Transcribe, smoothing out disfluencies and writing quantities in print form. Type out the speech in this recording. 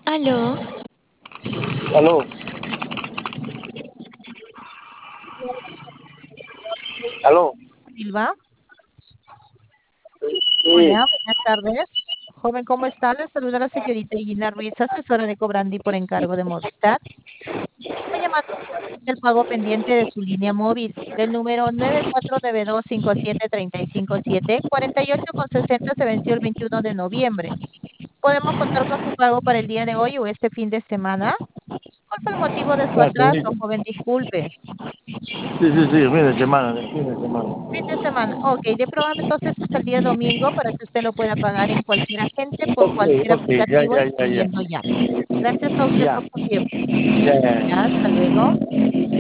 Aló, Aló, aló. Silva. Sí, Hola, buenas tardes. Joven, ¿cómo está? Le saluda la señorita Gina Ruiz, asesora de Cobrandi por encargo de Movistar. Estoy llamando del pago pendiente de su línea móvil del número 9492573557. 48,60 se venció el 21 de noviembre. ¿Podemos contar con su pago para el día de hoy o este fin de semana? ¿Cuál fue el motivo de su la atraso, señorita. joven? Disculpe. Sí, fin de semana. Fin de semana. Ok, de programa entonces hasta el día domingo para que usted lo pueda pagar en cualquier agente por Ok, cualquier ok, ya, aplicativo, ya, ya, ya. incluyendo Yape. Gracias a usted Ya, por su tiempo. ya, ya. Ya, hasta luego.